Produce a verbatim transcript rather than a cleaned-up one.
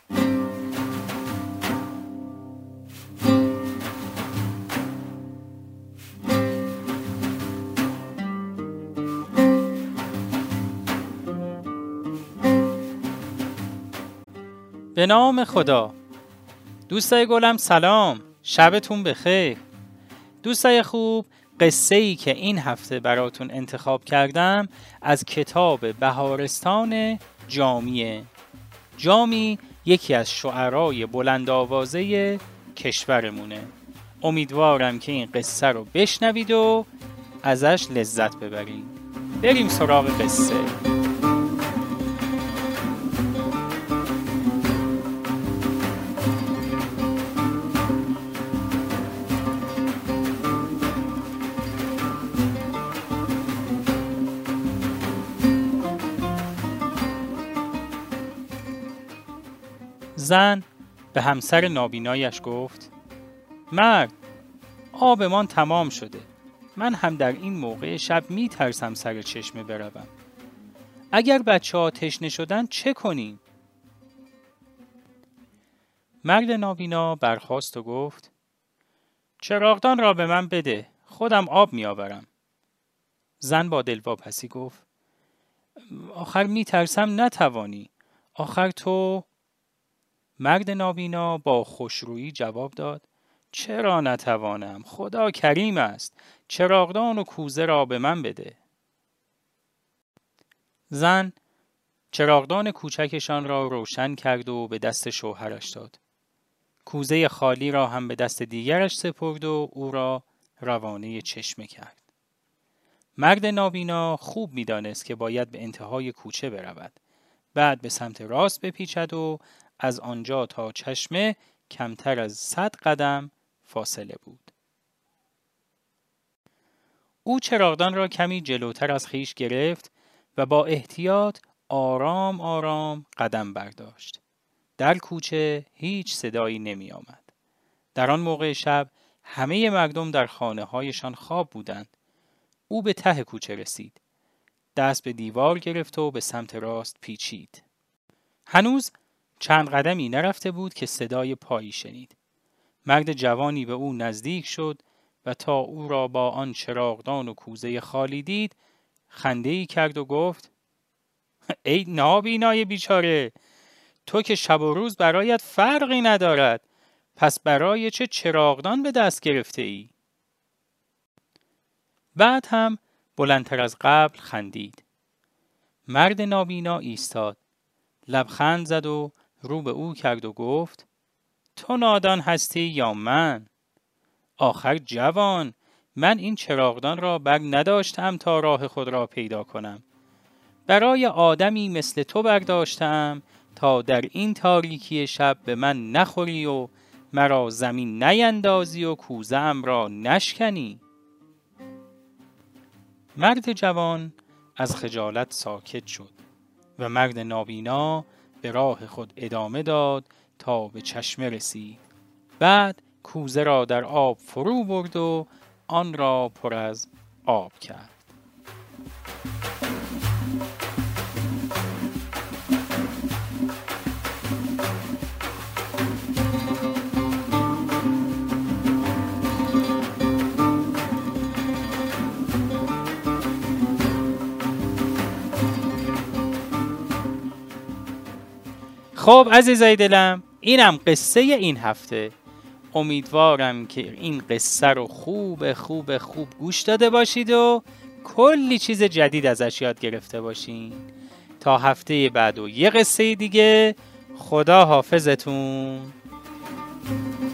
به نام خدا. دوستای گلم سلام، شبتون بخیر. دوستای خوب، قصه ای که این هفته براتون انتخاب کردم از کتاب بهارستان جامیه. جامی یکی از شعرای بلند آوازه کشورمونه. امیدوارم که این قصه رو بشنوید و ازش لذت ببرید. بریم سراغ قصه. زن به همسر نابینایش گفت: مرد، آبمان تمام شده. من هم در این موقع شب می ترسم سر چشمه بروم. اگر بچه ها تشنه شدن چه کنیم؟ مرد نابینا برخاست و گفت: چراغدان را به من بده، خودم آب می آورم. زن با دلواپسی گفت: آخر می ترسم نتوانی. آخر تو... مرد نابینا با خوشرویی جواب داد: چرا نتوانم؟ خدا کریم است. چراغدان و کوزه را به من بده. زن چراغدان کوچکشان را روشن کرد و به دست شوهرش داد. کوزه خالی را هم به دست دیگرش سپرد و او را روانه چشمه کرد. مرد نابینا خوب می‌دانست که باید به انتهای کوچه برود. بعد به سمت راست بپیچد و از آنجا تا چشمه کمتر از صد قدم فاصله بود. او چراغدان را کمی جلوتر از خیش گرفت و با احتیاط آرام آرام قدم برداشت. در کوچه هیچ صدایی نمی آمد. در آن موقع شب همه مردم در خانه هایشان خواب بودند. او به ته کوچه رسید. دست به دیوار گرفت و به سمت راست پیچید. هنوز چند قدمی نرفته بود که صدای پایی شنید. مرد جوانی به او نزدیک شد و تا او را با آن چراغدان و کوزه خالی دید خنده‌ای کرد و گفت: ای نابینای بیچاره، تو که شب و روز برایت فرقی ندارد، پس برای چه چراغدان به دست گرفته ای؟ بعد هم بلندتر از قبل خندید. مرد نابینا ایستاد، لبخند زد و رو به او کرد و گفت: تو نادان هستی یا من؟ آخر جوان، من این چراغدان را بر نداشتم تا راه خود را پیدا کنم. برای آدمی مثل تو برداشتم تا در این تاریکی شب به من نخوری و مرا زمین نیندازی و کوزه‌ام را نشکنی. مرد جوان از خجالت ساکت شد و مرد نابینا به راه خود ادامه داد تا به چشمه رسید. بعد کوزه را در آب فرو برد و آن را پر از آب کرد. خب عزیزای دلم، اینم قصه این هفته. امیدوارم که این قصه رو خوب خوب خوب گوش داده باشید و کلی چیز جدید ازش یاد گرفته باشین. تا هفته بعد و یه قصه دیگه. خدا حافظتون.